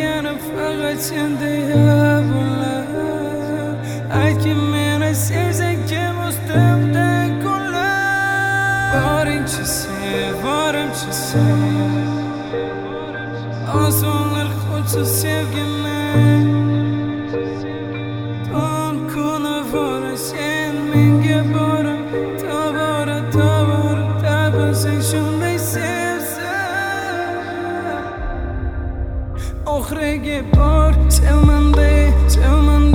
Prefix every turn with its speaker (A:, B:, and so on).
A: mekanım fakat sende ya bunlar. Ay ki beni sevsen kim üstümde kullar. Varınca sev, varımca sev. Azonlar koçu sevgime. Ton konu var sen menge bara. Tabara sen şunday sevsen. Oxirgi bor sevmandi